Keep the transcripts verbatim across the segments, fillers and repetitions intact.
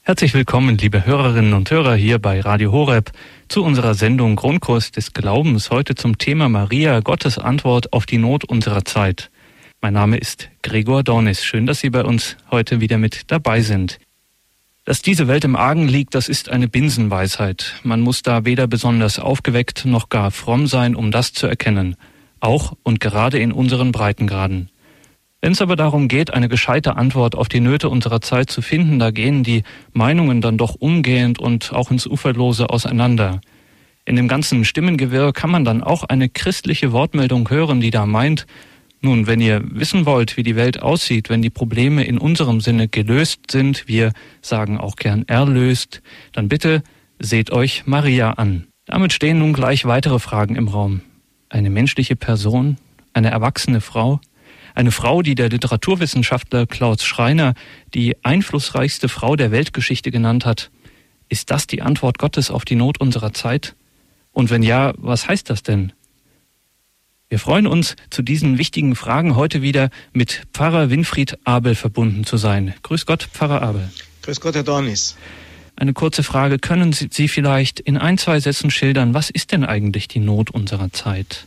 Herzlich willkommen, liebe Hörerinnen und Hörer, hier bei Radio Horeb zu unserer Sendung Grundkurs des Glaubens, heute zum Thema Maria, Gottes Antwort auf die Not unserer Zeit. Mein Name ist Gregor Dornis. Schön, dass Sie bei uns heute wieder mit dabei sind. Dass diese Welt im Argen liegt, das ist eine Binsenweisheit. Man muss da weder besonders aufgeweckt noch gar fromm sein, um das zu erkennen. Auch und gerade in unseren Breitengraden. Wenn es aber darum geht, eine gescheite Antwort auf die Nöte unserer Zeit zu finden, da gehen die Meinungen dann doch umgehend und auch ins Uferlose auseinander. In dem ganzen Stimmengewirr kann man dann auch eine christliche Wortmeldung hören, die da meint, nun, wenn ihr wissen wollt, wie die Welt aussieht, wenn die Probleme in unserem Sinne gelöst sind, wir sagen auch gern erlöst, dann bitte seht euch Maria an. Damit stehen nun gleich weitere Fragen im Raum. Eine menschliche Person, eine erwachsene Frau, eine Frau, die der Literaturwissenschaftler Klaus Schreiner die einflussreichste Frau der Weltgeschichte genannt hat. Ist das die Antwort Gottes auf die Not unserer Zeit? Und wenn ja, was heißt das denn? Wir freuen uns, zu diesen wichtigen Fragen heute wieder mit Pfarrer Winfried Abel verbunden zu sein. Grüß Gott, Pfarrer Abel. Grüß Gott, Herr Dornis. Eine kurze Frage, können Sie, Sie vielleicht in ein, zwei Sätzen schildern, was ist denn eigentlich die Not unserer Zeit?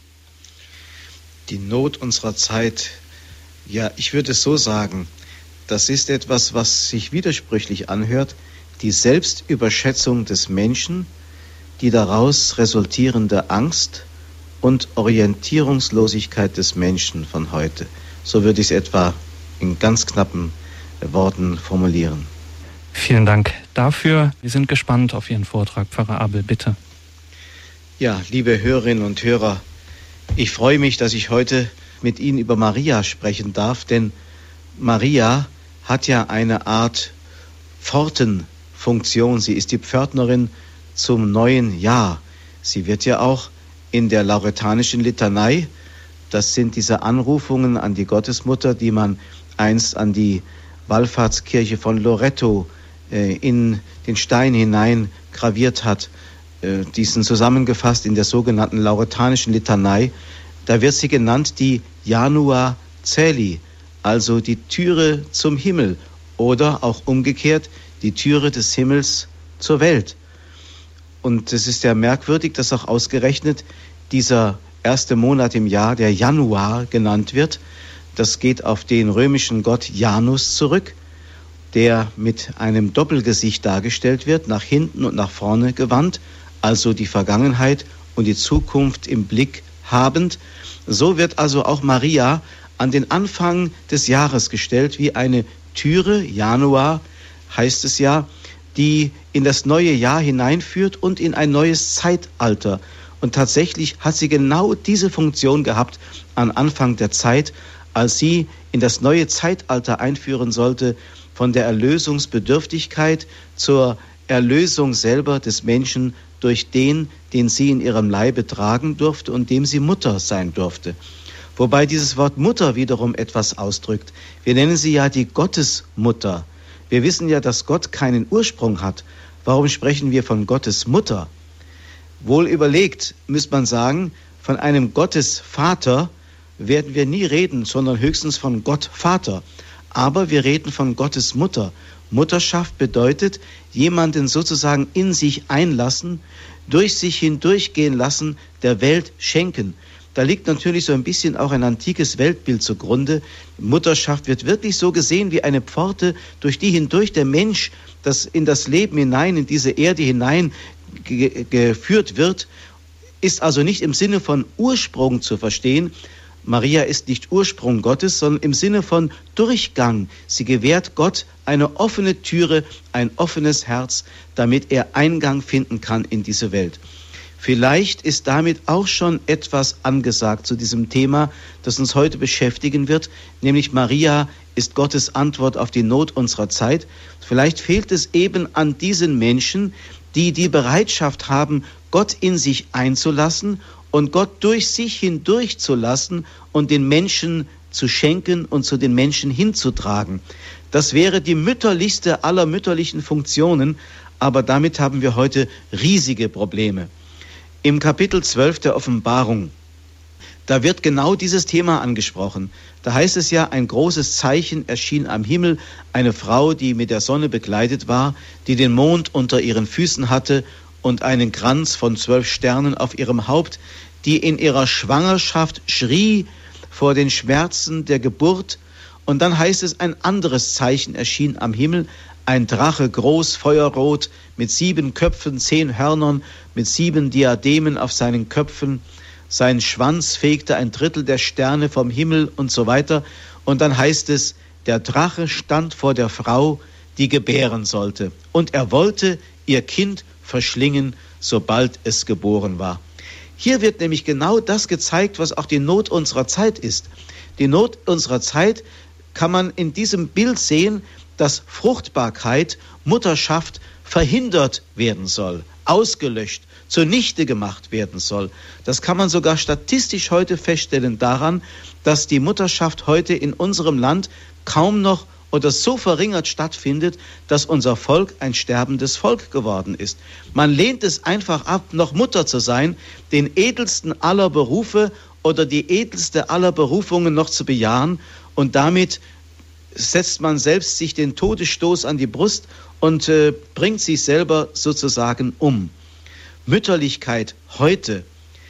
Die Not unserer Zeit, ja, ich würde es so sagen, das ist etwas, was sich widersprüchlich anhört, die Selbstüberschätzung des Menschen, die daraus resultierende Angst und Orientierungslosigkeit des Menschen von heute. So würde ich es etwa in ganz knappen Worten formulieren. Vielen Dank dafür. Wir sind gespannt auf Ihren Vortrag, Pfarrer Abel, bitte. Ja, liebe Hörerinnen und Hörer, ich freue mich, dass ich heute mit Ihnen über Maria sprechen darf, denn Maria hat ja eine Art Pfortenfunktion. Sie ist die Pförtnerin zum neuen Jahr. Sie wird ja auch in der lauretanischen Litanei, das sind diese Anrufungen an die Gottesmutter, die man einst an die Wallfahrtskirche von Loreto äh, in den Stein hinein graviert hat, äh, die sind zusammengefasst in der sogenannten lauretanischen Litanei. Da wird sie genannt die Janua Caeli, also die Türe zum Himmel oder auch umgekehrt die Türe des Himmels zur Welt. Und es ist ja merkwürdig, dass auch ausgerechnet dieser erste Monat im Jahr, der Januar genannt wird. Das geht auf den römischen Gott Janus zurück, der mit einem Doppelgesicht dargestellt wird, nach hinten und nach vorne gewandt, also die Vergangenheit und die Zukunft im Blick habend. So wird also auch Maria an den Anfang des Jahres gestellt, wie eine Türe, Januar heißt es ja, die in das neue Jahr hineinführt und in ein neues Zeitalter. Und tatsächlich hat sie genau diese Funktion gehabt am Anfang der Zeit, als sie in das neue Zeitalter einführen sollte, von der Erlösungsbedürftigkeit zur Erlösung selber des Menschen durch den, den sie in ihrem Leibe tragen durfte und dem sie Mutter sein durfte. Wobei dieses Wort Mutter wiederum etwas ausdrückt. Wir nennen sie ja die Gottesmutter. Wir wissen ja, dass Gott keinen Ursprung hat. Warum sprechen wir von Gottes Mutter? Wohl überlegt, müsste man sagen, von einem Gottesvater werden wir nie reden, sondern höchstens von Gott Vater. Aber wir reden von Gottes Mutter. Mutterschaft bedeutet, jemanden sozusagen in sich einlassen, durch sich hindurchgehen lassen, der Welt schenken. Da liegt natürlich so ein bisschen auch ein antikes Weltbild zugrunde. Mutterschaft wird wirklich so gesehen wie eine Pforte, durch die hindurch der Mensch das in das Leben hinein, in diese Erde hinein ge- geführt wird, ist also nicht im Sinne von Ursprung zu verstehen. Maria ist nicht Ursprung Gottes, sondern im Sinne von Durchgang. Sie gewährt Gott eine offene Türe, ein offenes Herz, damit er Eingang finden kann in diese Welt. Vielleicht ist damit auch schon etwas angesagt zu diesem Thema, das uns heute beschäftigen wird, nämlich Maria ist Gottes Antwort auf die Not unserer Zeit. Vielleicht fehlt es eben an diesen Menschen, die die Bereitschaft haben, Gott in sich einzulassen und Gott durch sich hindurch zu lassen und den Menschen zu schenken und zu den Menschen hinzutragen. Das wäre die mütterlichste aller mütterlichen Funktionen, aber damit haben wir heute riesige Probleme. Im Kapitel zwölf der Offenbarung, da wird genau dieses Thema angesprochen. Da heißt es ja, ein großes Zeichen erschien am Himmel, eine Frau, die mit der Sonne bekleidet war, die den Mond unter ihren Füßen hatte und einen Kranz von zwölf Sternen auf ihrem Haupt, die in ihrer Schwangerschaft schrie vor den Schmerzen der Geburt. Und dann heißt es, ein anderes Zeichen erschien am Himmel, ein Drache, groß, feuerrot, mit sieben Köpfen, zehn Hörnern, mit sieben Diademen auf seinen Köpfen. Sein Schwanz fegte ein Drittel der Sterne vom Himmel und so weiter. Und dann heißt es, der Drache stand vor der Frau, die gebären sollte. Und er wollte ihr Kind verschlingen, sobald es geboren war. Hier wird nämlich genau das gezeigt, was auch die Not unserer Zeit ist. Die Not unserer Zeit kann man in diesem Bild sehen, dass Fruchtbarkeit, Mutterschaft verhindert werden soll, ausgelöscht, zunichte gemacht werden soll. Das kann man sogar statistisch heute feststellen daran, dass die Mutterschaft heute in unserem Land kaum noch oder so verringert stattfindet, dass unser Volk ein sterbendes Volk geworden ist. Man lehnt es einfach ab, noch Mutter zu sein, den edelsten aller Berufe oder die edelste aller Berufungen noch zu bejahen, und damit setzt man selbst sich den Todesstoß an die Brust und äh, bringt sich selber sozusagen um. Mütterlichkeit heute,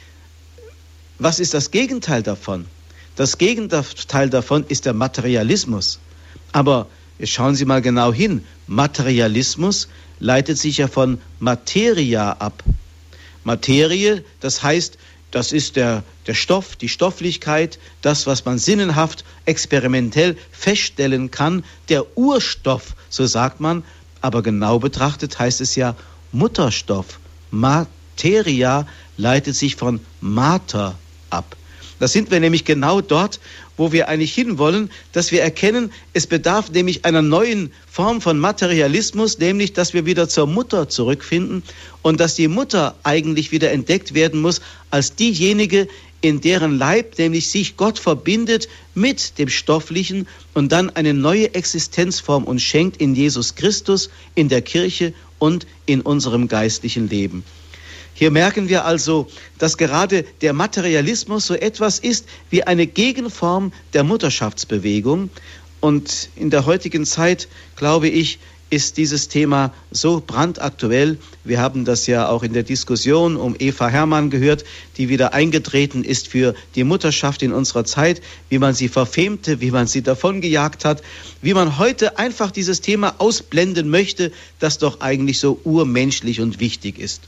was ist das Gegenteil davon? Das Gegenteil davon ist der Materialismus. Aber schauen Sie mal genau hin, Materialismus leitet sich ja von Materia ab. Materie, das heißt, das ist der, der Stoff, die Stofflichkeit, das, was man sinnenhaft, experimentell feststellen kann, der Urstoff, so sagt man, aber genau betrachtet heißt es ja Mutterstoff. Materia leitet sich von Mater ab. Da sind wir nämlich genau dort, wo wir eigentlich hinwollen, dass wir erkennen, es bedarf nämlich einer neuen Form von Materialismus, nämlich, dass wir wieder zur Mutter zurückfinden und dass die Mutter eigentlich wieder entdeckt werden muss als diejenige, in deren Leib nämlich sich Gott verbindet mit dem Stofflichen und dann eine neue Existenzform uns schenkt in Jesus Christus, in der Kirche und in unserem geistlichen Leben. Hier merken wir also, dass gerade der Materialismus so etwas ist wie eine Gegenform der Mutterschaftsbewegung. Und in der heutigen Zeit, glaube ich, ist dieses Thema so brandaktuell. Wir haben das ja auch in der Diskussion um Eva Herrmann gehört, die wieder eingetreten ist für die Mutterschaft in unserer Zeit, wie man sie verfemte, wie man sie davongejagt hat, wie man heute einfach dieses Thema ausblenden möchte, das doch eigentlich so urmenschlich und wichtig ist.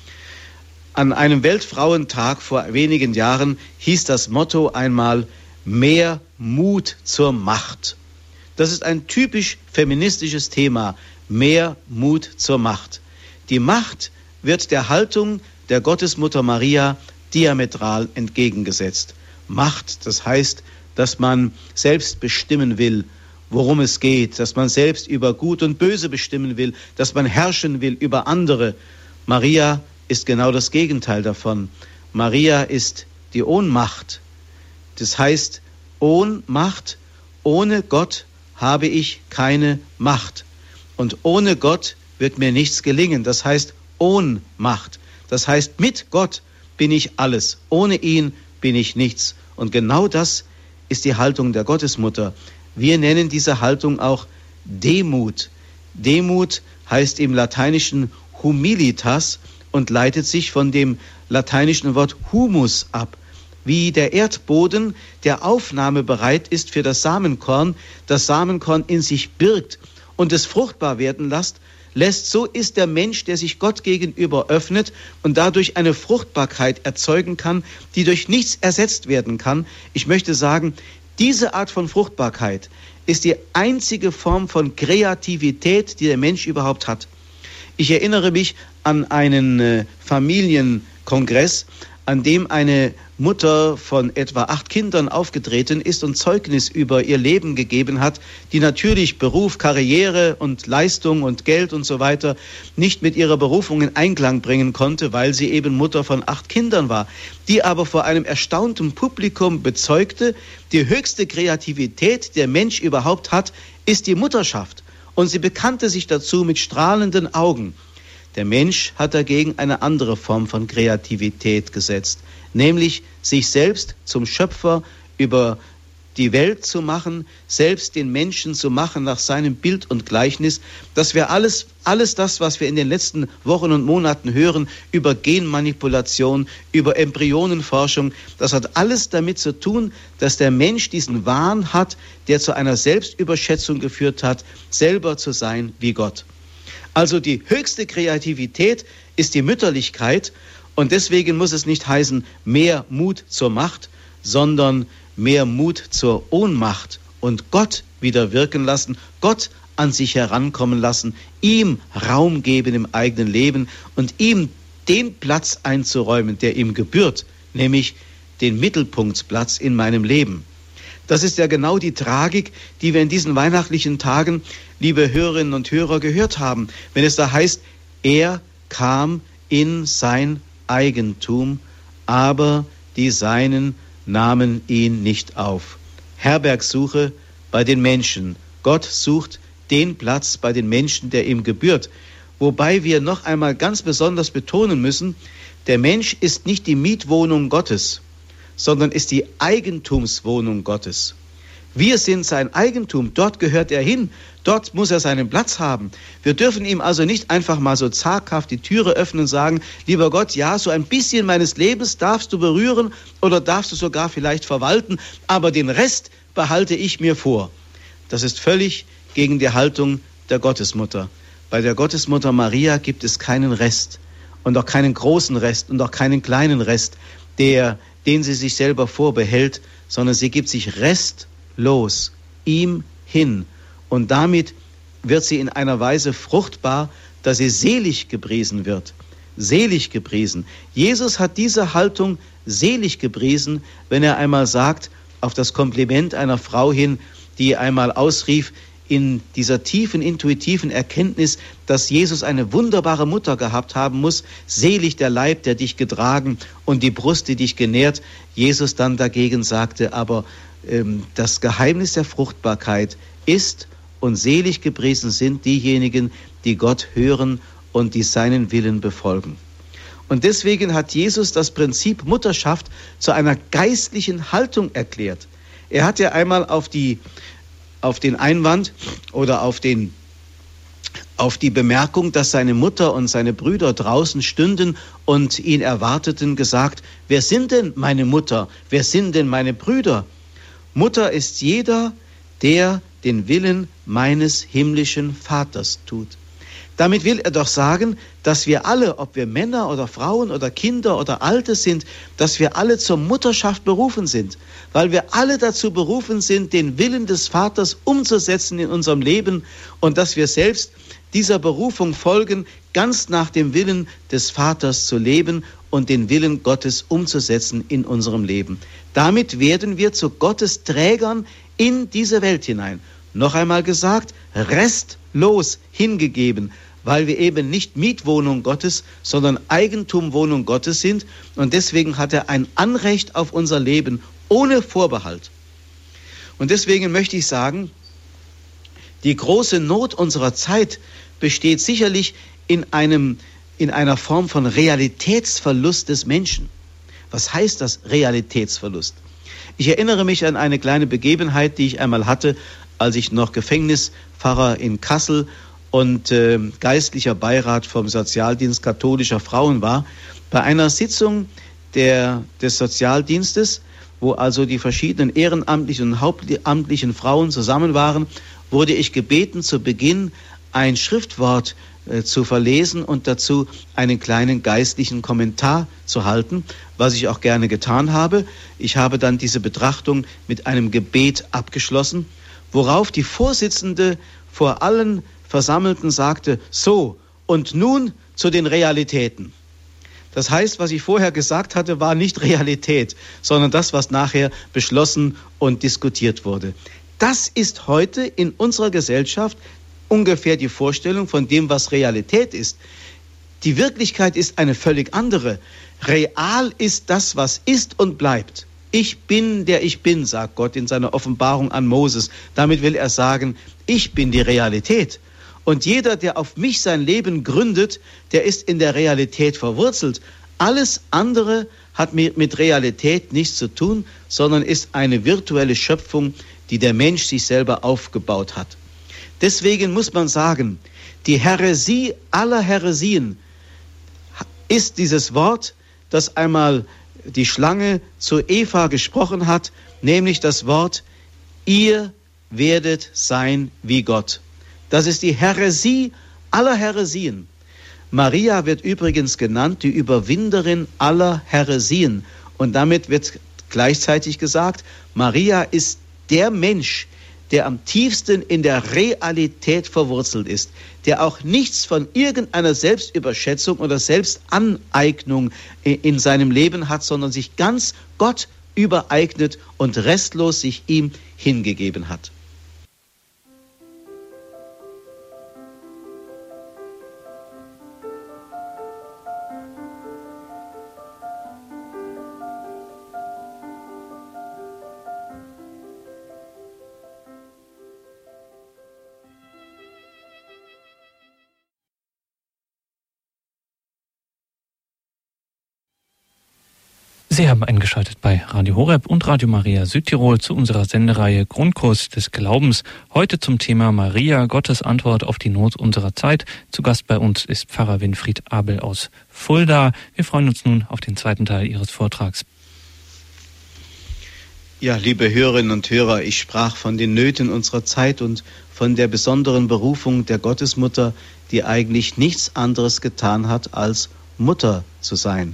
An einem Weltfrauentag vor wenigen Jahren hieß das Motto einmal: mehr Mut zur Macht. Das ist ein typisch feministisches Thema, mehr Mut zur Macht. Die Macht wird der Haltung der Gottesmutter Maria diametral entgegengesetzt. Macht, das heißt, dass man selbst bestimmen will, worum es geht, dass man selbst über Gut und Böse bestimmen will, dass man herrschen will über andere. Maria ist genau das Gegenteil davon. Maria ist die Ohnmacht. Das heißt, Ohnmacht, ohne Gott habe ich keine Macht. Und ohne Gott wird mir nichts gelingen. Das heißt Ohnmacht. Das heißt, mit Gott bin ich alles. Ohne ihn bin ich nichts. Und genau das ist die Haltung der Gottesmutter. Wir nennen diese Haltung auch Demut. Demut heißt im Lateinischen humilitas und leitet sich von dem lateinischen Wort humus ab, wie der Erdboden, der aufnahmebereit ist für das Samenkorn, das Samenkorn in sich birgt und es fruchtbar werden lässt, lässt, so ist der Mensch, der sich Gott gegenüber öffnet und dadurch eine Fruchtbarkeit erzeugen kann, die durch nichts ersetzt werden kann. Ich möchte sagen, diese Art von Fruchtbarkeit ist die einzige Form von Kreativität, die der Mensch überhaupt hat. Ich erinnere mich an einen äh, Familienkongress, an dem eine Mutter von etwa acht Kindern aufgetreten ist und Zeugnis über ihr Leben gegeben hat, die natürlich Beruf, Karriere und Leistung und Geld und so weiter nicht mit ihrer Berufung in Einklang bringen konnte, weil sie eben Mutter von acht Kindern war, die aber vor einem erstaunten Publikum bezeugte, die höchste Kreativität, die der Mensch überhaupt hat, ist die Mutterschaft. Und sie bekannte sich dazu mit strahlenden Augen. Der Mensch hat dagegen eine andere Form von Kreativität gesetzt, nämlich sich selbst zum Schöpfer über die Welt zu machen, selbst den Menschen zu machen nach seinem Bild und Gleichnis, dass wir alles, alles das, was wir in den letzten Wochen und Monaten hören, über Genmanipulation, über Embryonenforschung, das hat alles damit zu tun, dass der Mensch diesen Wahn hat, der zu einer Selbstüberschätzung geführt hat, selber zu sein wie Gott. Also die höchste Kreativität ist die Mütterlichkeit und deswegen muss es nicht heißen, mehr Mut zur Macht, sondern mehr Mut zur Ohnmacht und Gott wieder wirken lassen, Gott an sich herankommen lassen, ihm Raum geben im eigenen Leben und ihm den Platz einzuräumen, der ihm gebührt, nämlich den Mittelpunktsplatz in meinem Leben. Das ist ja genau die Tragik, die wir in diesen weihnachtlichen Tagen, liebe Hörerinnen und Hörer, gehört haben, wenn es da heißt, er kam in sein Eigentum, aber die Seinen nahmen ihn nicht auf. Herbergsuche bei den Menschen. Gott sucht den Platz bei den Menschen, der ihm gebührt. Wobei wir noch einmal ganz besonders betonen müssen, der Mensch ist nicht die Mietwohnung Gottes, sondern ist die Eigentumswohnung Gottes. Wir sind sein Eigentum, dort gehört er hin, dort muss er seinen Platz haben. Wir dürfen ihm also nicht einfach mal so zaghaft die Türe öffnen und sagen, lieber Gott, ja, so ein bisschen meines Lebens darfst du berühren oder darfst du sogar vielleicht verwalten, aber den Rest behalte ich mir vor. Das ist völlig gegen die Haltung der Gottesmutter. Bei der Gottesmutter Maria gibt es keinen Rest und auch keinen großen Rest und auch keinen kleinen Rest, der, den sie sich selber vorbehält, sondern sie gibt sich restlos ihm hin. Und damit wird sie in einer Weise fruchtbar, dass sie selig gepriesen wird. Selig gepriesen. Jesus hat diese Haltung selig gepriesen, wenn er einmal sagt, auf das Kompliment einer Frau hin, die einmal ausrief, in dieser tiefen, intuitiven Erkenntnis, dass Jesus eine wunderbare Mutter gehabt haben muss, selig der Leib, der dich getragen und die Brust, die dich genährt. Jesus dann dagegen sagte, aber ähm, das Geheimnis der Fruchtbarkeit ist und selig gepriesen sind diejenigen, die Gott hören und die seinen Willen befolgen. Und deswegen hat Jesus das Prinzip Mutterschaft zu einer geistlichen Haltung erklärt. Er hat ja einmal auf die auf den Einwand oder auf den auf die Bemerkung, dass seine Mutter und seine Brüder draußen stünden und ihn erwarteten, gesagt, wer sind denn meine Mutter? Wer sind denn meine Brüder? Mutter ist jeder, der den Willen meines himmlischen Vaters tut. Damit will er doch sagen, dass wir alle, ob wir Männer oder Frauen oder Kinder oder Alte sind, dass wir alle zur Mutterschaft berufen sind, weil wir alle dazu berufen sind, den Willen des Vaters umzusetzen in unserem Leben und dass wir selbst dieser Berufung folgen, ganz nach dem Willen des Vaters zu leben und den Willen Gottes umzusetzen in unserem Leben. Damit werden wir zu Gottes Trägern in diese Welt hinein. Noch einmal gesagt, restlos hingegeben, weil wir eben nicht Mietwohnung Gottes, sondern Eigentumwohnung Gottes sind. Und deswegen hat er ein Anrecht auf unser Leben ohne Vorbehalt. Und deswegen möchte ich sagen, die große Not unserer Zeit besteht sicherlich in einem, in einer Form von Realitätsverlust des Menschen. Was heißt das, Realitätsverlust? Ich erinnere mich an eine kleine Begebenheit, die ich einmal hatte, als ich noch Gefängnispfarrer in Kassel und äh, geistlicher Beirat vom Sozialdienst katholischer Frauen war, bei einer Sitzung der, des Sozialdienstes, wo also die verschiedenen ehrenamtlichen und hauptamtlichen Frauen zusammen waren, wurde ich gebeten, zu Beginn ein Schriftwort äh, zu verlesen und dazu einen kleinen geistlichen Kommentar zu halten, was ich auch gerne getan habe. Ich habe dann diese Betrachtung mit einem Gebet abgeschlossen, worauf die Vorsitzende vor allen Versammelten sagte, so, und nun zu den Realitäten. Das heißt, was ich vorher gesagt hatte, war nicht Realität, sondern das, was nachher beschlossen und diskutiert wurde. Das ist heute in unserer Gesellschaft ungefähr die Vorstellung von dem, was Realität ist. Die Wirklichkeit ist eine völlig andere. Real ist das, was ist und bleibt. Ich bin, der ich bin, sagt Gott in seiner Offenbarung an Moses. Damit will er sagen, ich bin die Realität. Und jeder, der auf mich sein Leben gründet, der ist in der Realität verwurzelt. Alles andere hat mit Realität nichts zu tun, sondern ist eine virtuelle Schöpfung, die der Mensch sich selber aufgebaut hat. Deswegen muss man sagen, die Häresie aller Häresien ist dieses Wort, das einmal die Schlange zu Eva gesprochen hat, nämlich das Wort, ihr werdet sein wie Gott. Das ist die Häresie aller Häresien. Maria wird übrigens genannt, die Überwinderin aller Häresien. Und damit wird gleichzeitig gesagt, Maria ist der Mensch, der am tiefsten in der Realität verwurzelt ist, der auch nichts von irgendeiner Selbstüberschätzung oder Selbstaneignung in seinem Leben hat, sondern sich ganz Gott übereignet und restlos sich ihm hingegeben hat. Sie haben eingeschaltet bei Radio Horeb und Radio Maria Südtirol zu unserer Sendereihe Grundkurs des Glaubens. Heute zum Thema Maria, Gottes Antwort auf die Not unserer Zeit. Zu Gast bei uns ist Pfarrer Winfried Abel aus Fulda. Wir freuen uns nun auf den zweiten Teil Ihres Vortrags. Ja, liebe Hörerinnen und Hörer, ich sprach von den Nöten unserer Zeit und von der besonderen Berufung der Gottesmutter, die eigentlich nichts anderes getan hat, als Mutter zu sein.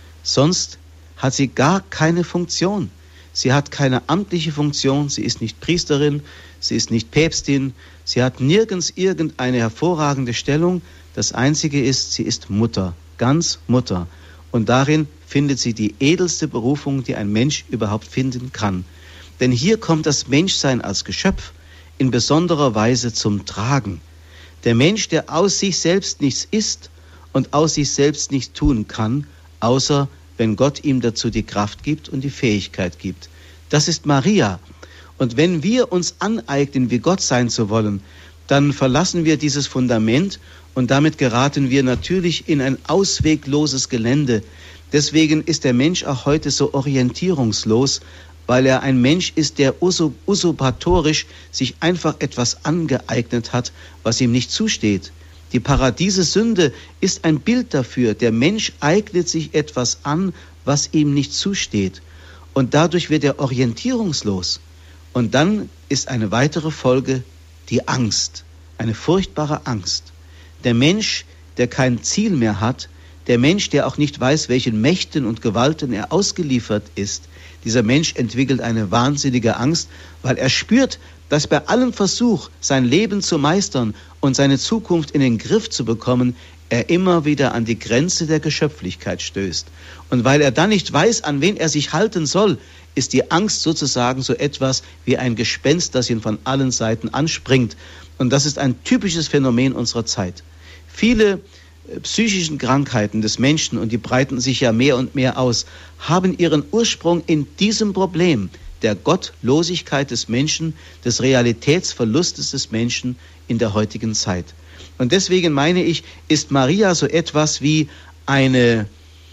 Sonst hat sie gar keine Funktion. Sie hat keine amtliche Funktion, sie ist nicht Priesterin, sie ist nicht Päpstin, sie hat nirgends irgendeine hervorragende Stellung. Das Einzige ist, sie ist Mutter, ganz Mutter. Und darin findet sie die edelste Berufung, die ein Mensch überhaupt finden kann. Denn hier kommt das Menschsein als Geschöpf in besonderer Weise zum Tragen. Der Mensch, der aus sich selbst nichts ist und aus sich selbst nichts tun kann, außer wenn Gott ihm dazu die Kraft gibt und die Fähigkeit gibt. Das ist Maria. Und wenn wir uns aneignen, wie Gott sein zu wollen, dann verlassen wir dieses Fundament und damit geraten wir natürlich in ein auswegloses Gelände. Deswegen ist der Mensch auch heute so orientierungslos, weil er ein Mensch ist, der usurpatorisch sich einfach etwas angeeignet hat, was ihm nicht zusteht. Die Paradiesesünde ist ein Bild dafür. Der Mensch eignet sich etwas an, was ihm nicht zusteht. Und dadurch wird er orientierungslos. Und dann ist eine weitere Folge die Angst, eine furchtbare Angst. Der Mensch, der kein Ziel mehr hat, der Mensch, der auch nicht weiß, welchen Mächten und Gewalten er ausgeliefert ist, dieser Mensch entwickelt eine wahnsinnige Angst, weil er spürt, dass bei allem Versuch, sein Leben zu meistern und seine Zukunft in den Griff zu bekommen, er immer wieder an die Grenze der Geschöpflichkeit stößt. Und weil er dann nicht weiß, an wen er sich halten soll, ist die Angst sozusagen so etwas wie ein Gespenst, das ihn von allen Seiten anspringt. Und das ist ein typisches Phänomen unserer Zeit. Viele psychischen Krankheiten des Menschen, und die breiten sich ja mehr und mehr aus, haben ihren Ursprung in diesem Problem der Gottlosigkeit des Menschen, des Realitätsverlustes des Menschen in der heutigen Zeit. Und deswegen meine ich, ist Maria so etwas wie eine,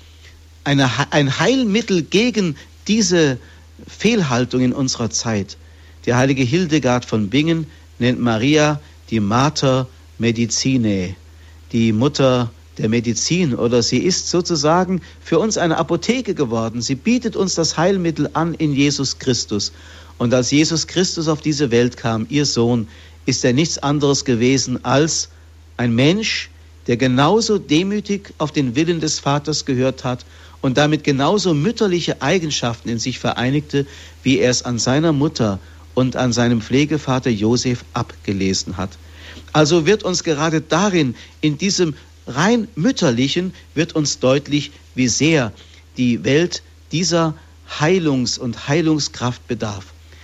eine, ein Heilmittel gegen diese Fehlhaltung in unserer Zeit. Die heilige Hildegard von Bingen nennt Maria die Mater Medicinae, die Mutter der Medizin, oder sie ist sozusagen für uns eine Apotheke geworden. Sie bietet uns das Heilmittel an in Jesus Christus. Und als Jesus Christus auf diese Welt kam, ihr Sohn, ist er nichts anderes gewesen als ein Mensch, der genauso demütig auf den Willen des Vaters gehört hat und damit genauso mütterliche Eigenschaften in sich vereinigte, wie er es an seiner Mutter und an seinem Pflegevater Josef abgelesen hat. Also wird uns gerade darin, in diesem rein mütterlichen, wird uns deutlich, wie sehr die Welt dieser Heilungs- und Heilungskraft bedarf.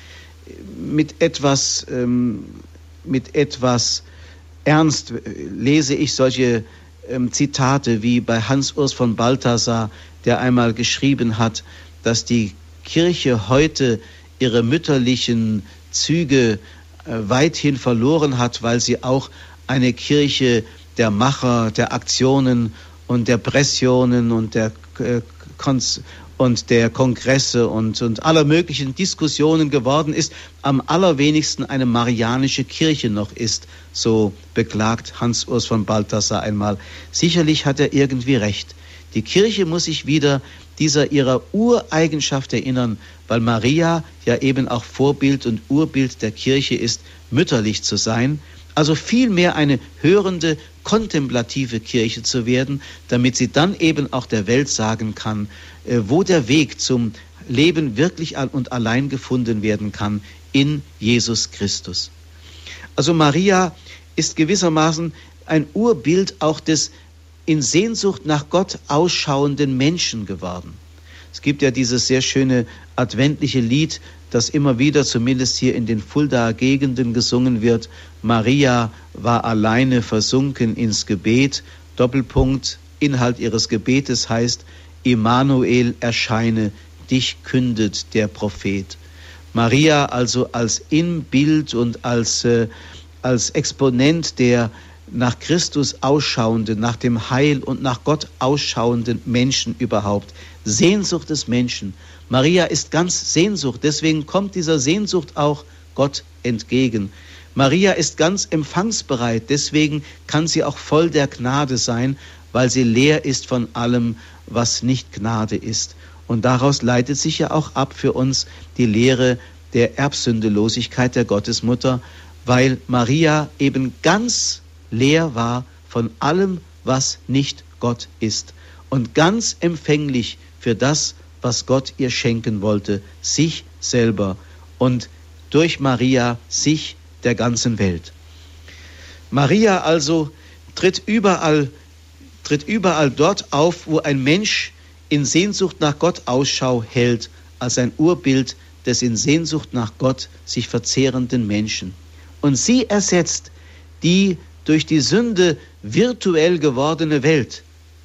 Mit etwas, ähm, mit etwas Ernst lese ich solche ähm, Zitate wie bei Hans Urs von Balthasar, der einmal geschrieben hat, dass die Kirche heute ihre mütterlichen Züge äh, weithin verloren hat, weil sie auch eine Kirche der Macher, der Aktionen und der Pressionen und der äh, Konz- und der Kongresse und, und aller möglichen Diskussionen geworden ist, am allerwenigsten eine marianische Kirche noch ist, so beklagt Hans-Urs von Balthasar einmal. Sicherlich hat er irgendwie recht. Die Kirche muss sich wieder dieser ihrer Ureigenschaft erinnern, weil Maria ja eben auch Vorbild und Urbild der Kirche ist, mütterlich zu sein, also vielmehr eine hörende, kontemplative Kirche zu werden, damit sie dann eben auch der Welt sagen kann, wo der Weg zum Leben wirklich und allein gefunden werden kann, in Jesus Christus. Also Maria ist gewissermaßen ein Urbild auch des in Sehnsucht nach Gott ausschauenden Menschen geworden. Es gibt ja dieses sehr schöne adventliche Lied, das immer wieder, zumindest hier in den Fuldaer Gegenden gesungen wird. Maria war alleine versunken ins Gebet. Doppelpunkt, Inhalt ihres Gebetes heißt, Immanuel erscheine, dich kündet der Prophet. Maria also als Inbild und als, äh, als Exponent der nach Christus ausschauenden, nach dem Heil und nach Gott ausschauenden Menschen überhaupt. Sehnsucht des Menschen. Maria ist ganz Sehnsucht, deswegen kommt dieser Sehnsucht auch Gott entgegen. Maria ist ganz empfangsbereit, deswegen kann sie auch voll der Gnade sein, weil sie leer ist von allem, was nicht Gnade ist. Und daraus leitet sich ja auch ab für uns die Lehre der Erbsündelosigkeit der Gottesmutter, weil Maria eben ganz leer war von allem, was nicht Gott ist und ganz empfänglich für das, was Gott ihr schenken wollte, sich selber und durch Maria sich der ganzen Welt. Maria also tritt überall, tritt überall dort auf, wo ein Mensch in Sehnsucht nach Gott Ausschau hält, als ein Urbild des in Sehnsucht nach Gott sich verzehrenden Menschen. Und sie ersetzt die durch die Sünde virtuell gewordene Welt,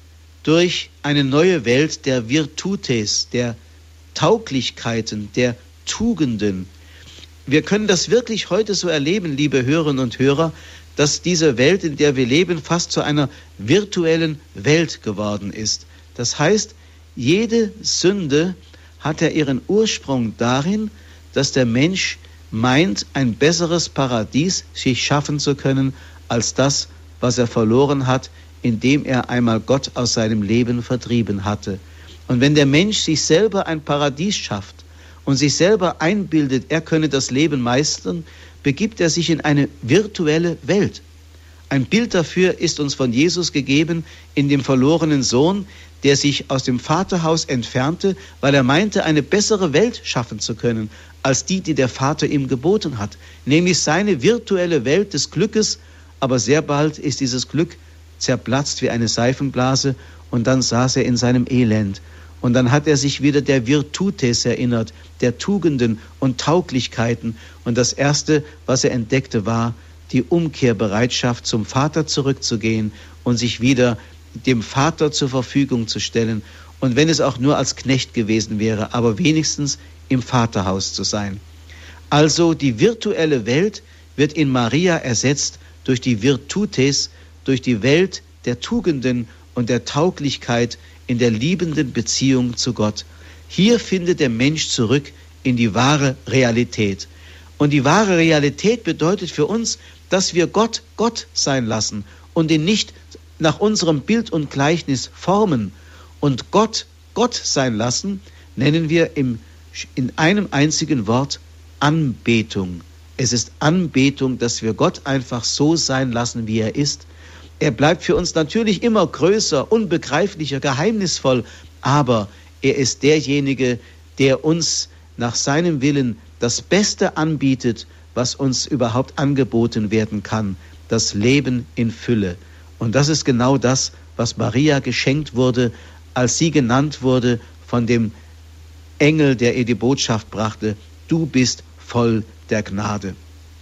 durch eine neue Welt der Virtutes, der Tauglichkeiten, der Tugenden. Wir können das wirklich heute so erleben, liebe Hörerinnen und Hörer, dass diese Welt, in der wir leben, fast zu einer virtuellen Welt geworden ist. Das heißt, jede Sünde hat ja ihren Ursprung darin, dass der Mensch meint, ein besseres Paradies sich schaffen zu können, als das, was er verloren hat, indem er einmal Gott aus seinem Leben vertrieben hatte. Und wenn der Mensch sich selber ein Paradies schafft und sich selber einbildet, er könne das Leben meistern, begibt er sich in eine virtuelle Welt. Ein Bild dafür ist uns von Jesus gegeben in dem verlorenen Sohn, der sich aus dem Vaterhaus entfernte, weil er meinte, eine bessere Welt schaffen zu können, als die, die der Vater ihm geboten hat. Nämlich seine virtuelle Welt des Glückes, aber sehr bald ist dieses Glück zerplatzt wie eine Seifenblase und dann saß er in seinem Elend. Und dann hat er sich wieder der Virtutes erinnert, der Tugenden und Tauglichkeiten. Und das Erste, was er entdeckte, war die Umkehrbereitschaft, zum Vater zurückzugehen und sich wieder dem Vater zur Verfügung zu stellen. Und wenn es auch nur als Knecht gewesen wäre, aber wenigstens im Vaterhaus zu sein. Also die virtuelle Welt wird in Maria ersetzt durch die Virtutes, durch die Welt der Tugenden und der Tauglichkeit in der liebenden Beziehung zu Gott. Hier findet der Mensch zurück in die wahre Realität. Und die wahre Realität bedeutet für uns, dass wir Gott Gott sein lassen und ihn nicht nach unserem Bild und Gleichnis formen. Und Gott Gott sein lassen, nennen wir im, in einem einzigen Wort Anbetung. Es ist Anbetung, dass wir Gott einfach so sein lassen, wie er ist. Er bleibt für uns natürlich immer größer, unbegreiflicher, geheimnisvoll, aber er ist derjenige, der uns nach seinem Willen das Beste anbietet, was uns überhaupt angeboten werden kann, das Leben in Fülle. Und das ist genau das, was Maria geschenkt wurde, als sie genannt wurde von dem Engel, der ihr die Botschaft brachte, du bist voll der Gnade.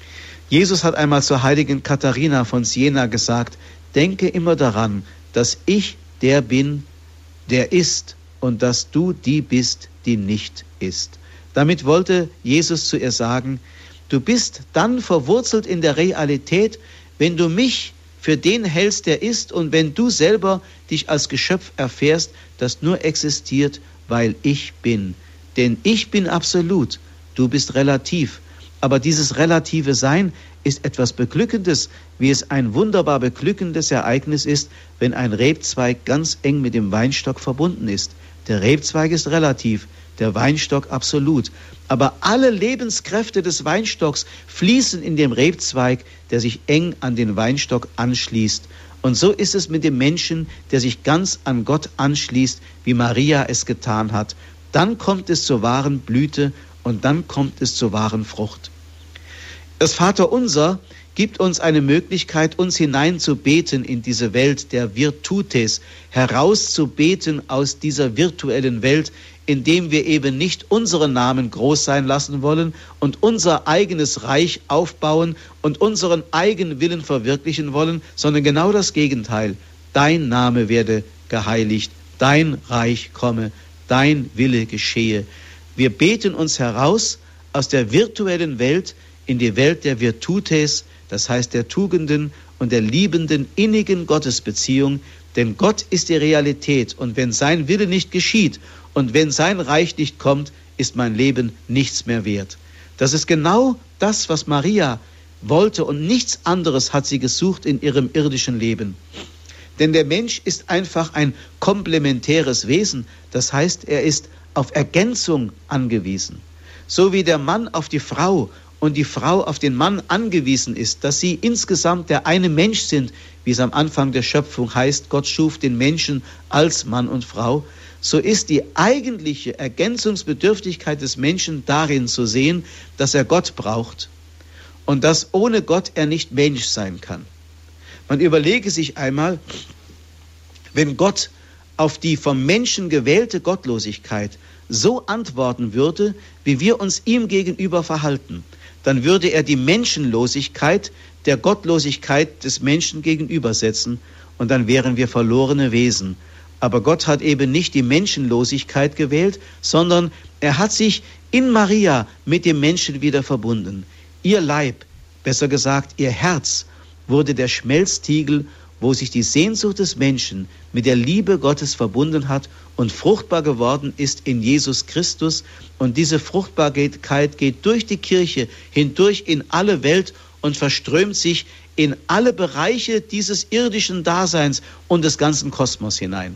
Jesus hat einmal zur heiligen Katharina von Siena gesagt, denke immer daran, dass ich der bin, der ist und dass du die bist, die nicht ist. Damit wollte Jesus zu ihr sagen, du bist dann verwurzelt in der Realität, wenn du mich für den hältst, der ist, und wenn du selber dich als Geschöpf erfährst, das nur existiert, weil ich bin. Denn ich bin absolut, du bist relativ. Aber dieses relative Sein ist etwas Beglückendes, wie es ein wunderbar beglückendes Ereignis ist, wenn ein Rebzweig ganz eng mit dem Weinstock verbunden ist. Der Rebzweig ist relativ, der Weinstock absolut. Aber alle Lebenskräfte des Weinstocks fließen in dem Rebzweig, der sich eng an den Weinstock anschließt. Und so ist es mit dem Menschen, der sich ganz an Gott anschließt, wie Maria es getan hat. Dann kommt es zur wahren Blüte und dann kommt es zur wahren Frucht. Das Vaterunser gibt uns eine Möglichkeit, uns hineinzubeten in diese Welt der Virtutes, herauszubeten aus dieser virtuellen Welt, indem wir eben nicht unseren Namen groß sein lassen wollen und unser eigenes Reich aufbauen und unseren eigenen Willen verwirklichen wollen, sondern genau das Gegenteil. Dein Name werde geheiligt, dein Reich komme, dein Wille geschehe. Wir beten uns heraus aus der virtuellen Welt in die Welt der Virtutes, das heißt der Tugenden und der liebenden, innigen Gottesbeziehung, denn Gott ist die Realität und wenn sein Wille nicht geschieht und wenn sein Reich nicht kommt, ist mein Leben nichts mehr wert. Das ist genau das, was Maria wollte und nichts anderes hat sie gesucht in ihrem irdischen Leben. Denn der Mensch ist einfach ein komplementäres Wesen, das heißt, er ist auf Ergänzung angewiesen. So wie der Mann auf die Frau und die Frau auf den Mann angewiesen ist, dass sie insgesamt der eine Mensch sind, wie es am Anfang der Schöpfung heißt, Gott schuf den Menschen als Mann und Frau, so ist die eigentliche Ergänzungsbedürftigkeit des Menschen darin zu sehen, dass er Gott braucht und dass ohne Gott er nicht Mensch sein kann. Man überlege sich einmal, wenn Gott auf die vom Menschen gewählte Gottlosigkeit so antworten würde, wie wir uns ihm gegenüber verhalten, dann würde er die Menschenlosigkeit der Gottlosigkeit des Menschen gegenübersetzen und dann wären wir verlorene Wesen. Aber Gott hat eben nicht die Menschenlosigkeit gewählt, sondern er hat sich in Maria mit dem Menschen wieder verbunden. Ihr Leib, besser gesagt ihr Herz, wurde der Schmelztiegel, wo sich die Sehnsucht des Menschen mit der Liebe Gottes verbunden hat und fruchtbar geworden ist in Jesus Christus. Und diese Fruchtbarkeit geht durch die Kirche hindurch in alle Welt und verströmt sich in alle Bereiche dieses irdischen Daseins und des ganzen Kosmos hinein.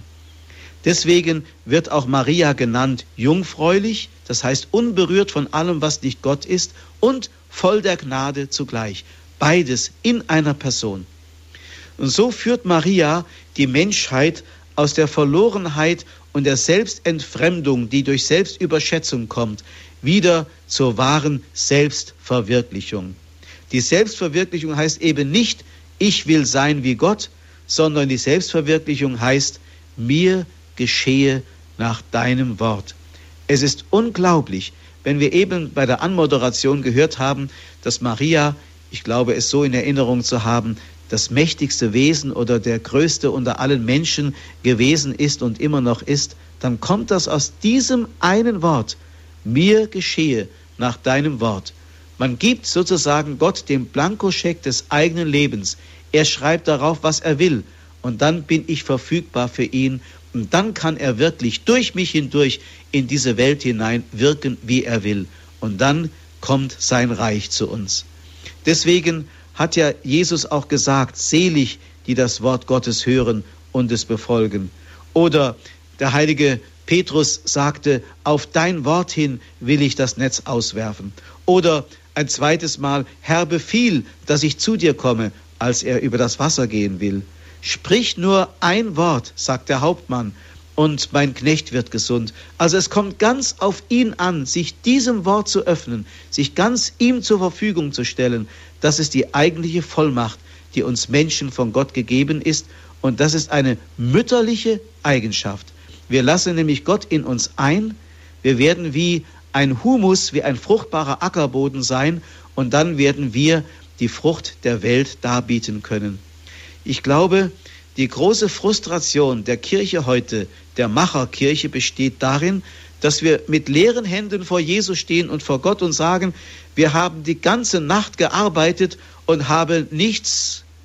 Deswegen wird auch Maria genannt jungfräulich, das heißt unberührt von allem, was nicht Gott ist, und voll der Gnade zugleich. Beides in einer Person. Und so führt Maria die Menschheit aus der Verlorenheit und der Selbstentfremdung, die durch Selbstüberschätzung kommt, wieder zur wahren Selbstverwirklichung. Die Selbstverwirklichung heißt eben nicht, ich will sein wie Gott, sondern die Selbstverwirklichung heißt, mir geschehe nach deinem Wort. Es ist unglaublich, wenn wir eben bei der Anmoderation gehört haben, dass Maria, ich glaube es so in Erinnerung zu haben, das mächtigste Wesen oder der größte unter allen Menschen gewesen ist und immer noch ist, dann kommt das aus diesem einen Wort, mir geschehe nach deinem Wort. Man gibt sozusagen Gott den Blankoscheck des eigenen Lebens. Er schreibt darauf, was er will und dann bin ich verfügbar für ihn und dann kann er wirklich durch mich hindurch in diese Welt hinein wirken, wie er will und dann kommt sein Reich zu uns. Deswegen hat ja Jesus auch gesagt, selig, die das Wort Gottes hören und es befolgen. Oder der heilige Petrus sagte, auf dein Wort hin will ich das Netz auswerfen. Oder ein zweites Mal, Herr, befiehl, dass ich zu dir komme, als er über das Wasser gehen will. Sprich nur ein Wort, sagt der Hauptmann, und mein Knecht wird gesund. Also es kommt ganz auf ihn an, sich diesem Wort zu öffnen, sich ganz ihm zur Verfügung zu stellen. Das ist die eigentliche Vollmacht, die uns Menschen von Gott gegeben ist. Und das ist eine mütterliche Eigenschaft. Wir lassen nämlich Gott in uns ein. Wir werden wie ein Humus, wie ein fruchtbarer Ackerboden sein. Und dann werden wir die Frucht der Welt darbieten können. Ich glaube, die große Frustration der Kirche heute, der Macherkirche, besteht darin, dass wir mit leeren Händen vor Jesus stehen und vor Gott und sagen, wir haben die ganze Nacht gearbeitet und haben nichts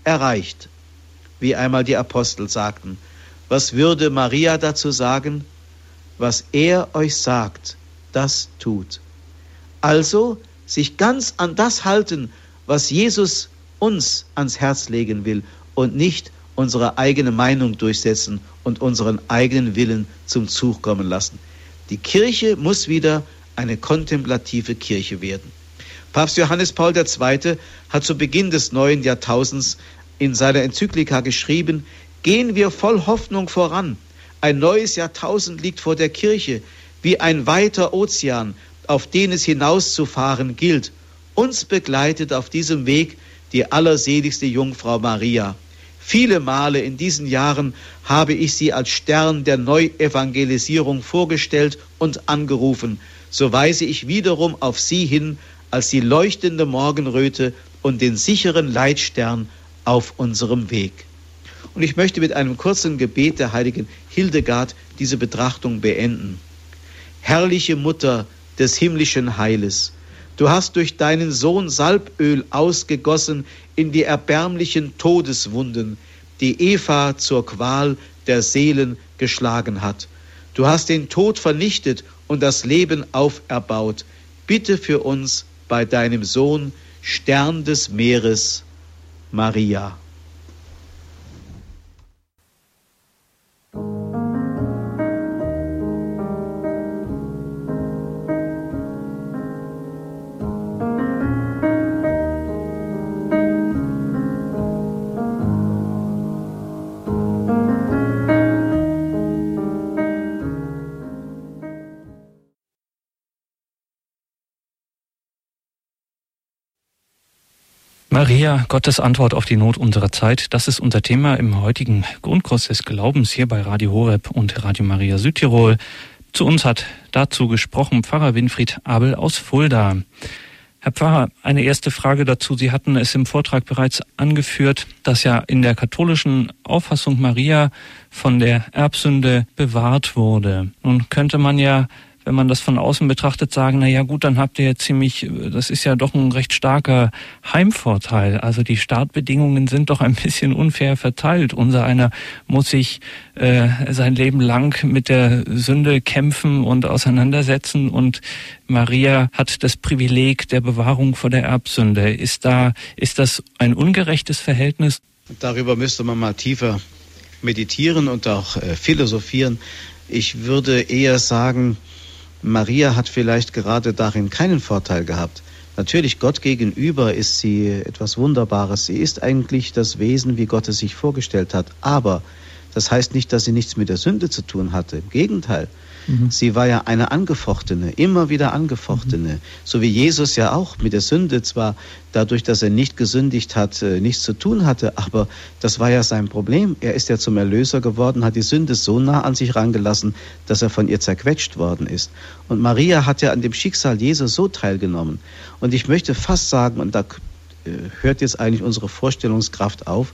erreicht. Wie einmal die Apostel sagten, was würde Maria dazu sagen? Was er euch sagt, das tut. Also sich ganz an das halten, was Jesus uns ans Herz legen will und nicht unsere eigene Meinung durchsetzen und unseren eigenen Willen zum Zug kommen lassen. Die Kirche muss wieder eine kontemplative Kirche werden. Papst Johannes Paul der Zweite hat zu Beginn des neuen Jahrtausends in seiner Enzyklika geschrieben, gehen wir voll Hoffnung voran. Ein neues Jahrtausend liegt vor der Kirche, wie ein weiter Ozean, auf den es hinauszufahren gilt. Uns begleitet auf diesem Weg die allerseligste Jungfrau Maria. Viele Male in diesen Jahren habe ich sie als Stern der Neuevangelisierung vorgestellt und angerufen. So weise ich wiederum auf sie hin als die leuchtende Morgenröte und den sicheren Leitstern auf unserem Weg. Und ich möchte mit einem kurzen Gebet der heiligen Hildegard diese Betrachtung beenden. Herrliche Mutter des himmlischen Heiles, du hast durch deinen Sohn Salböl ausgegossen in die erbärmlichen Todeswunden, die Eva zur Qual der Seelen geschlagen hat. Du hast den Tod vernichtet und das Leben auferbaut. Bitte für uns bei deinem Sohn, Stern des Meeres, Maria. Maria, Gottes Antwort auf die Not unserer Zeit, das ist unser Thema im heutigen Grundkurs des Glaubens hier bei Radio Horeb und Radio Maria Südtirol. Zu uns hat dazu gesprochen Pfarrer Winfried Abel aus Fulda. Herr Pfarrer, eine erste Frage dazu. Sie hatten es im Vortrag bereits angeführt, dass ja in der katholischen Auffassung Maria von der Erbsünde bewahrt wurde. Nun könnte man ja, wenn man das von außen betrachtet, sagen, na ja gut, dann habt ihr ja ziemlich, das ist ja doch ein recht starker Heimvorteil. Also die Startbedingungen sind doch ein bisschen unfair verteilt. Unser einer muss sich äh, sein Leben lang mit der Sünde kämpfen und auseinandersetzen und Maria hat das Privileg der Bewahrung vor der Erbsünde. Ist da, ist das ein ungerechtes Verhältnis? Darüber müsste man mal tiefer meditieren und auch äh, philosophieren. Ich würde eher sagen, Maria hat vielleicht gerade darin keinen Vorteil gehabt. Natürlich, Gott gegenüber ist sie etwas Wunderbares. Sie ist eigentlich das Wesen, wie Gott es sich vorgestellt hat. Aber das heißt nicht, dass sie nichts mit der Sünde zu tun hatte. Im Gegenteil. Mhm. Sie war ja eine Angefochtene, immer wieder Angefochtene. Mhm. So wie Jesus ja auch mit der Sünde zwar dadurch, dass er nicht gesündigt hat, nichts zu tun hatte, aber das war ja sein Problem. Er ist ja zum Erlöser geworden, hat die Sünde so nah an sich rangelassen, dass er von ihr zerquetscht worden ist. Und Maria hat ja an dem Schicksal Jesus so teilgenommen. Und ich möchte fast sagen, und da hört jetzt eigentlich unsere Vorstellungskraft auf,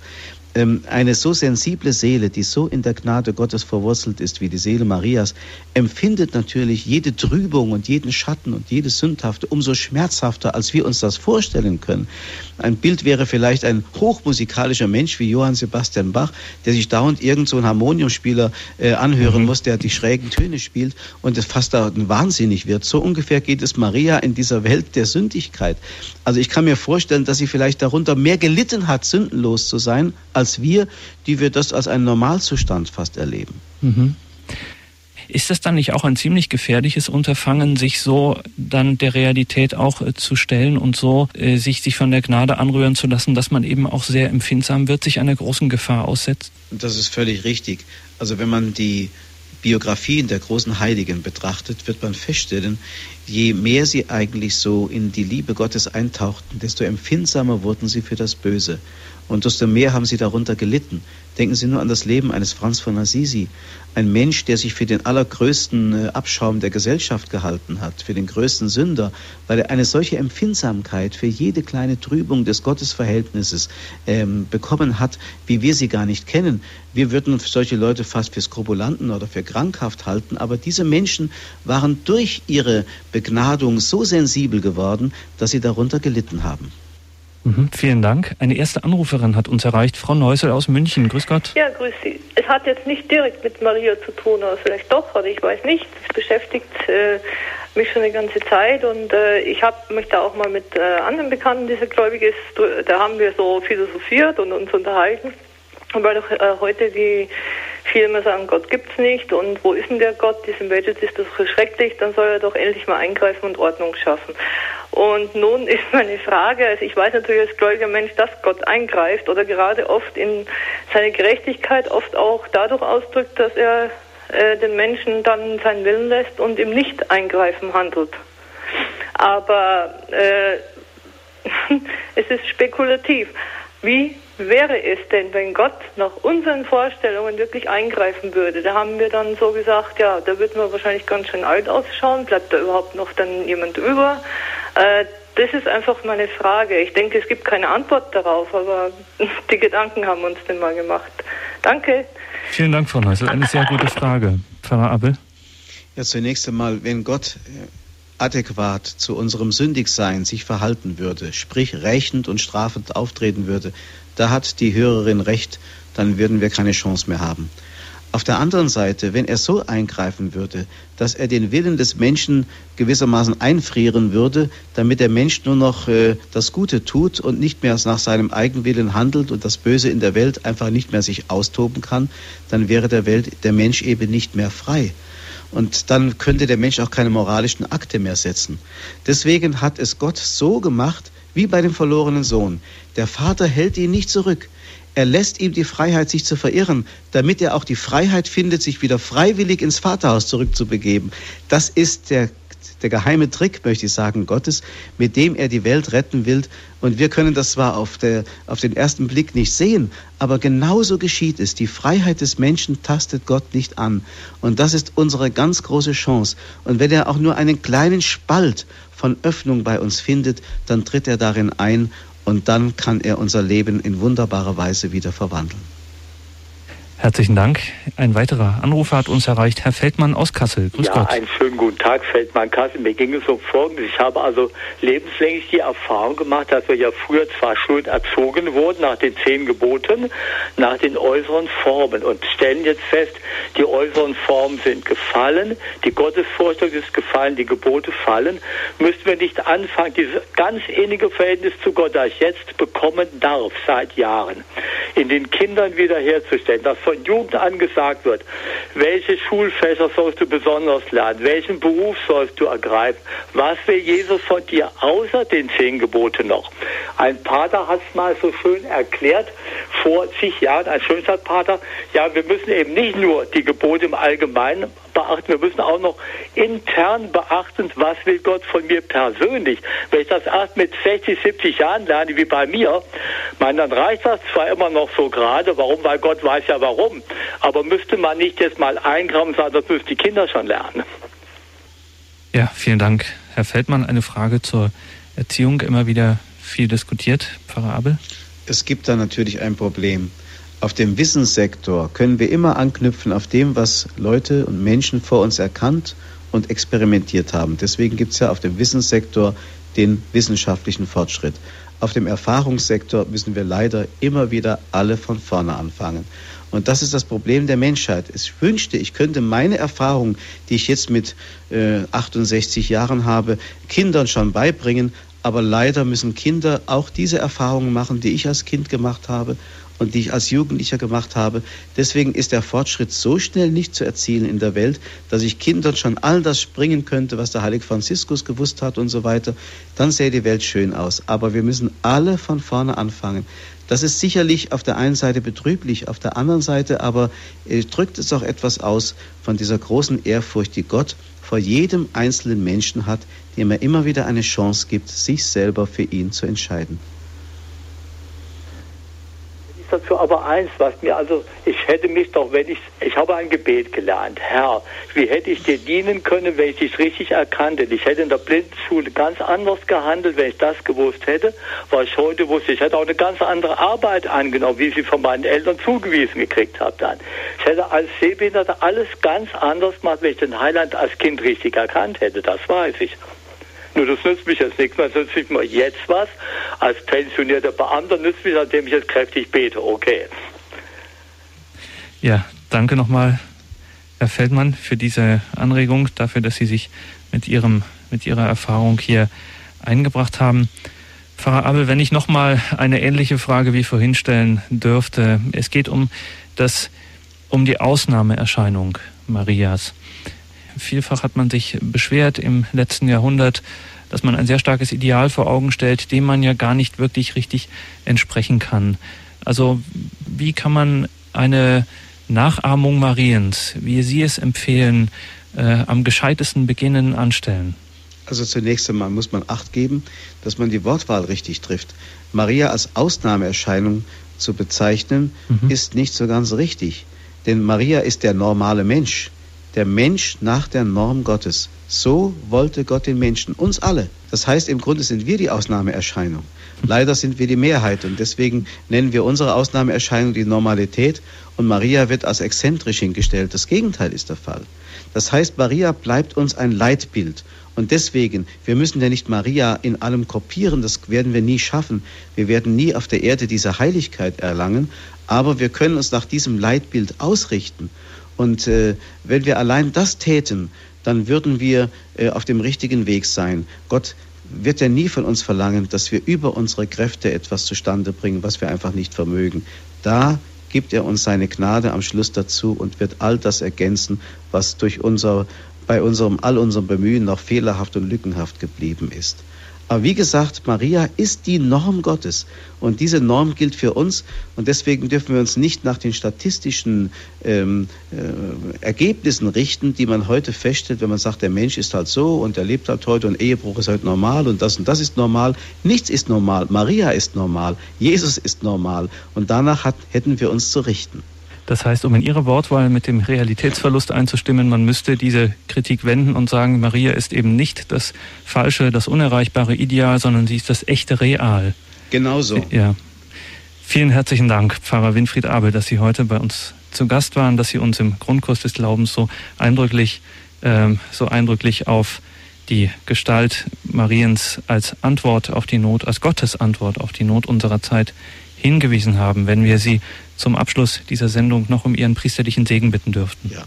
eine so sensible Seele, die so in der Gnade Gottes verwurzelt ist wie die Seele Marias, empfindet natürlich jede Trübung und jeden Schatten und jede Sündhafte umso schmerzhafter, als wir uns das vorstellen können. Ein Bild wäre vielleicht ein hochmusikalischer Mensch wie Johann Sebastian Bach, der sich dauernd irgend so einen Harmoniumspieler äh, anhören mhm. muss, der die schrägen Töne spielt und es fast da wahnsinnig wird. So ungefähr geht es Maria in dieser Welt der Sündigkeit. Also ich kann mir vorstellen, dass sie vielleicht darunter mehr gelitten hat, sündenlos zu sein, als wir, die wir das als einen Normalzustand fast erleben. Mhm. Ist das dann nicht auch ein ziemlich gefährliches Unterfangen, sich so dann der Realität auch äh, zu stellen und so äh, sich, sich von der Gnade anrühren zu lassen, dass man eben auch sehr empfindsam wird, sich einer großen Gefahr aussetzt? Das ist völlig richtig. Also wenn man die Biografien der großen Heiligen betrachtet, wird man feststellen, je mehr sie eigentlich so in die Liebe Gottes eintauchten, desto empfindsamer wurden sie für das Böse. Und desto mehr haben sie darunter gelitten. Denken Sie nur an das Leben eines Franz von Assisi. Ein Mensch, der sich für den allergrößten Abschaum der Gesellschaft gehalten hat, für den größten Sünder, weil er eine solche Empfindsamkeit für jede kleine Trübung des Gottesverhältnisses ähm, bekommen hat, wie wir sie gar nicht kennen. Wir würden solche Leute fast für Skrupulanten oder für krankhaft halten, aber diese Menschen waren durch ihre Begnadung so sensibel geworden, dass sie darunter gelitten haben. Mhm, vielen Dank. Eine erste Anruferin hat uns erreicht, Frau Neusel aus München. Grüß Gott. Ja, grüß Sie. Es hat jetzt nicht direkt mit Maria zu tun, oder vielleicht doch, oder ich weiß nicht. Es beschäftigt äh, mich schon eine ganze Zeit und äh, ich habe mich da auch mal mit äh, anderen Bekannten, die sehr gläubig ist, da haben wir so philosophiert und uns unterhalten. Und weil doch äh, heute die viele immer sagen, Gott gibt's nicht und wo ist denn der Gott? Diese Welt ist das so schrecklich, dann soll er doch endlich mal eingreifen und Ordnung schaffen. Und nun ist meine Frage, also ich weiß natürlich als gläubiger Mensch, dass Gott eingreift oder gerade oft in seine Gerechtigkeit oft auch dadurch ausdrückt, dass er äh, den Menschen dann seinen Willen lässt und im Nicht-Eingreifen handelt. Aber äh, es ist spekulativ. Wie wäre es denn, wenn Gott nach unseren Vorstellungen wirklich eingreifen würde? Da haben wir dann so gesagt, ja, da würden wir wahrscheinlich ganz schön alt ausschauen. Bleibt da überhaupt noch dann jemand über? Äh, das ist einfach meine Frage. Ich denke, es gibt keine Antwort darauf, aber die Gedanken haben uns denn mal gemacht. Danke. Vielen Dank, Frau Neusel. Eine sehr gute Frage. Pfarrer Abel? Ja, zunächst einmal, wenn Gott adäquat zu unserem Sündigsein sich verhalten würde, sprich rächend und strafend auftreten würde, da hat die Hörerin recht, dann würden wir keine Chance mehr haben. Auf der anderen Seite, wenn er so eingreifen würde, dass er den Willen des Menschen gewissermaßen einfrieren würde, damit der Mensch nur noch äh, das Gute tut und nicht mehr nach seinem Eigenwillen handelt und das Böse in der Welt einfach nicht mehr sich austoben kann, dann wäre der Welt, der Mensch eben nicht mehr frei. Und dann könnte der Mensch auch keine moralischen Akte mehr setzen. Deswegen hat es Gott so gemacht, wie bei dem verlorenen Sohn. Der Vater hält ihn nicht zurück. Er lässt ihm die Freiheit, sich zu verirren, damit er auch die Freiheit findet, sich wieder freiwillig ins Vaterhaus zurückzubegeben. Das ist der, der geheime Trick, möchte ich sagen, Gottes, mit dem er die Welt retten will. Und wir können das zwar auf, der, auf den ersten Blick nicht sehen, aber genauso geschieht es. Die Freiheit des Menschen tastet Gott nicht an. Und das ist unsere ganz große Chance. Und wenn er auch nur einen kleinen Spalt von Öffnung bei uns findet, dann tritt er darin ein und dann kann er unser Leben in wunderbarer Weise wieder verwandeln. Herzlichen Dank. Ein weiterer Anrufer hat uns erreicht, Herr Feldmann aus Kassel. Grüß ja, Gott. Einen schönen guten Tag, Feldmann Kassel. Mir ging es um Folgendes. Ich habe also lebenslänglich die Erfahrung gemacht, dass wir ja früher zwar schön erzogen wurden nach den zehn Geboten, nach den äußeren Formen und stellen jetzt fest, die äußeren Formen sind gefallen, die Gottesvorstellung ist gefallen, die Gebote fallen. Müssten wir nicht anfangen, dieses ganz innige Verhältnis zu Gott, das ich jetzt bekommen darf seit Jahren, in den Kindern wiederherzustellen, dass von Jugend an gesagt wird, welche Schulfächer sollst du besonders lernen, welchen Beruf sollst du ergreifen, was will Jesus von dir außer den zehn Geboten noch? Ein Pater hat es mal so schön erklärt, vor zig Jahren, ein Schönstadtpater, ja, wir müssen eben nicht nur die Gebote im Allgemeinen beachten, wir müssen auch noch intern beachten, was will Gott von mir persönlich. Wenn ich das erst mit sechzig, siebzig Jahren lerne, wie bei mir, mein, dann reicht das zwar immer noch so gerade, warum? Weil Gott weiß ja warum, aber müsste man nicht jetzt mal eingreifen und sagen, das müssen die Kinder schon lernen. Ja, vielen Dank. Herr Feldmann, eine Frage zur Erziehung, immer wieder viel diskutiert. Pfarrer Abel? Es gibt da natürlich ein Problem. Auf dem Wissenssektor können wir immer anknüpfen auf dem, was Leute und Menschen vor uns erkannt und experimentiert haben. Deswegen gibt es ja auf dem Wissenssektor den wissenschaftlichen Fortschritt. Auf dem Erfahrungssektor müssen wir leider immer wieder alle von vorne anfangen. Und das ist das Problem der Menschheit. Ich wünschte, ich könnte meine Erfahrung, die ich jetzt mit äh, achtundsechzig Jahren habe, Kindern schon beibringen. Aber leider müssen Kinder auch diese Erfahrungen machen, die ich als Kind gemacht habe und die ich als Jugendlicher gemacht habe. Deswegen ist der Fortschritt so schnell nicht zu erzielen in der Welt, dass ich Kindern schon all das bringen könnte, was der heilige Franziskus gewusst hat und so weiter. Dann sähe die Welt schön aus. Aber wir müssen alle von vorne anfangen. Das ist sicherlich auf der einen Seite betrüblich, auf der anderen Seite aber äh, drückt es auch etwas aus von dieser großen Ehrfurcht, die Gott vor jedem einzelnen Menschen hat, dem er immer wieder eine Chance gibt, sich selber für ihn zu entscheiden. Ich dazu aber eins, was mir also, ich hätte mich doch, wenn ich, ich habe ein Gebet gelernt, Herr, wie hätte ich dir dienen können, wenn ich dich richtig erkannt hätte? Ich hätte in der Blindenschule ganz anders gehandelt, wenn ich das gewusst hätte, was ich heute wusste. Ich hätte auch eine ganz andere Arbeit angenommen, wie ich sie von meinen Eltern zugewiesen gekriegt habe dann. Ich hätte als Sehbehinderter alles ganz anders gemacht, wenn ich den Heiland als Kind richtig erkannt hätte, das weiß ich. Nur das nützt mich jetzt nichts mehr, es nützt mir jetzt was. Als pensionierter Beamter nützt mich, nachdem ich jetzt kräftig bete. Okay. Ja, danke nochmal, Herr Feldmann, für diese Anregung, dafür, dass Sie sich mit Ihrem, mit Ihrer Erfahrung hier eingebracht haben. Pfarrer Abel, wenn ich nochmal eine ähnliche Frage wie vorhin stellen dürfte. Es geht um das, um die Ausnahmeerscheinung Marias. Vielfach hat man sich beschwert im letzten Jahrhundert, dass man ein sehr starkes Ideal vor Augen stellt, dem man ja gar nicht wirklich richtig entsprechen kann. Also wie kann man eine Nachahmung Mariens, wie Sie es empfehlen, äh, am gescheitesten beginnen, anstellen? Also zunächst einmal muss man Acht geben, dass man die Wortwahl richtig trifft. Maria als Ausnahmeerscheinung zu bezeichnen, mhm. ist nicht so ganz richtig. Denn Maria ist der normale Mensch. Der Mensch nach der Norm Gottes. So wollte Gott den Menschen, uns alle. Das heißt, im Grunde sind wir die Ausnahmeerscheinung. Leider sind wir die Mehrheit und deswegen nennen wir unsere Ausnahmeerscheinung die Normalität und Maria wird als exzentrisch hingestellt. Das Gegenteil ist der Fall. Das heißt, Maria bleibt uns ein Leitbild. Und deswegen, wir müssen ja nicht Maria in allem kopieren, das werden wir nie schaffen. Wir werden nie auf der Erde diese Heiligkeit erlangen, aber wir können uns nach diesem Leitbild ausrichten. Und äh, wenn wir allein das täten, dann würden wir äh, auf dem richtigen Weg sein. Gott wird ja nie von uns verlangen, dass wir über unsere Kräfte etwas zustande bringen, was wir einfach nicht vermögen. Da gibt er uns seine Gnade am Schluss dazu und wird all das ergänzen, was durch unser, bei unserem, all unserem Bemühen noch fehlerhaft und lückenhaft geblieben ist. Aber wie gesagt, Maria ist die Norm Gottes und diese Norm gilt für uns und deswegen dürfen wir uns nicht nach den statistischen ähm, äh, Ergebnissen richten, die man heute feststellt, wenn man sagt, der Mensch ist halt so und er lebt halt heute und Ehebruch ist halt normal und das und das ist normal. Nichts ist normal. Maria ist normal. Jesus ist normal und danach hat, hätten wir uns zu richten. Das heißt, um in Ihre Wortwahl mit dem Realitätsverlust einzustimmen, man müsste diese Kritik wenden und sagen, Maria ist eben nicht das falsche, das unerreichbare Ideal, sondern sie ist das echte Real. Genau so. Ja. Vielen herzlichen Dank, Pfarrer Winfried Abel, dass Sie heute bei uns zu Gast waren, dass Sie uns im Grundkurs des Glaubens so eindrücklich, ähm, so eindrücklich auf die Gestalt Mariens als Antwort auf die Not, als Gottes Antwort auf die Not unserer Zeit hingewiesen haben, wenn wir Sie zum Abschluss dieser Sendung noch um Ihren priesterlichen Segen bitten dürften. Ja.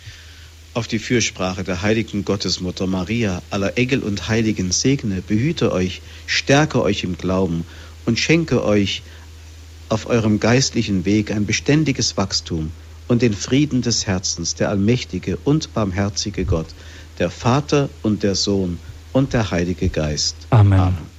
Auf die Fürsprache der heiligen Gottesmutter Maria, aller Engel und Heiligen segne, behüte euch, stärke euch im Glauben und schenke euch auf eurem geistlichen Weg ein beständiges Wachstum und den Frieden des Herzens, der allmächtige und barmherzige Gott, der Vater und der Sohn und der Heilige Geist. Amen. Amen.